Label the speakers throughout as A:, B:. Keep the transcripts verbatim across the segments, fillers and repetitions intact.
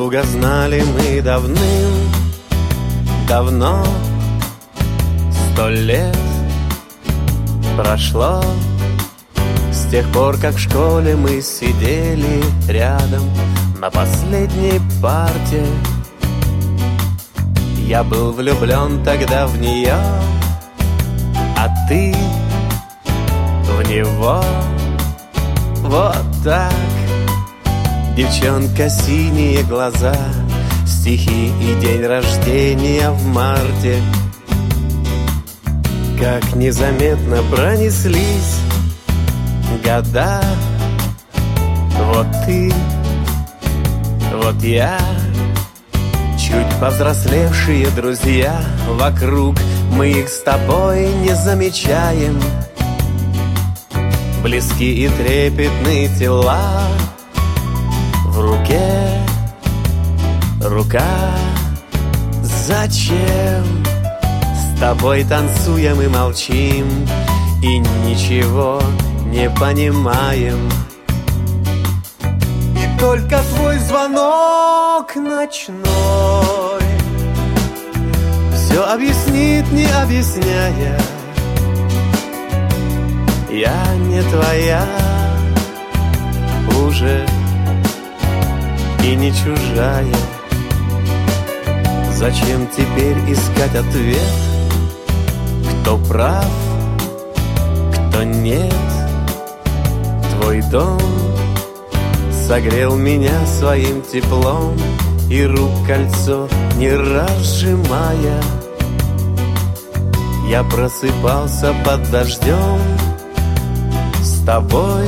A: друга знали мы давным-давно. Сто лет прошло с тех пор, как в школе мы сидели рядом на последней парте. Я был влюблен тогда в нее, а ты в него. Вот так. Девчонка, синие глаза, стихи и день рождения в марте. Как незаметно пронеслись года. Вот ты, вот я, чуть повзрослевшие друзья. Вокруг мы их с тобой не замечаем. Близки и трепетны тела. В руке рука. Зачем с тобой танцуем и молчим, и ничего не понимаем? И только твой звонок ночной все объяснит, не объясняя. Я не твоя уже и не чужая. Зачем теперь искать ответ? Кто прав, кто нет? Твой дом согрел меня своим теплом, и рук кольцо не разжимая. Я просыпался под дождем с тобой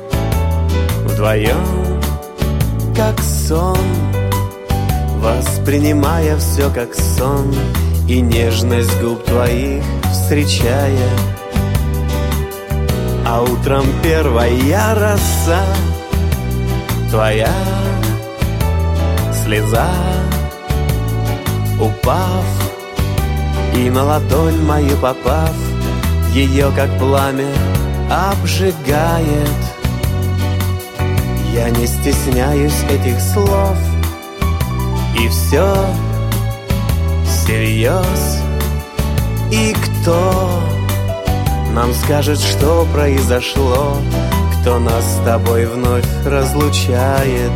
A: вдвоем, как сон, воспринимая все как сон, и нежность губ твоих встречая. А утром первая роса, твоя слеза, упав и на ладонь мою попав, ее как пламя обжигает. Я не стесняюсь этих слов, и все всерьез. И кто нам скажет, что произошло? Кто нас с тобой вновь разлучает?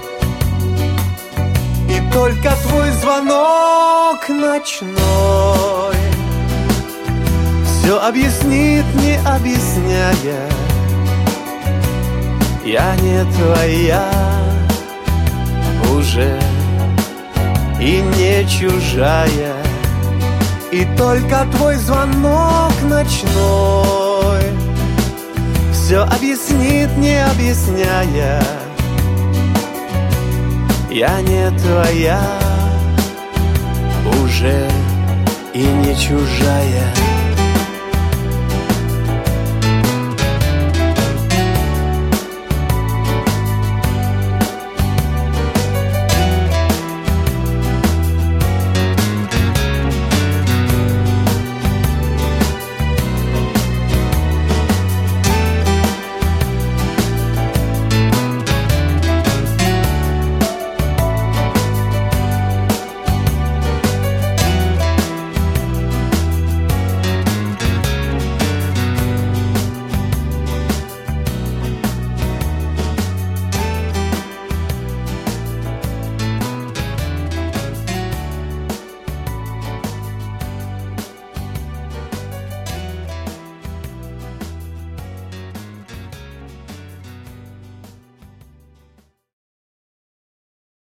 A: И только твой звонок ночной все объяснит, не объясняя. Я не твоя уже и не чужая. И только твой звонок ночной все объяснит, не объясняя. Я не твоя уже и не чужая.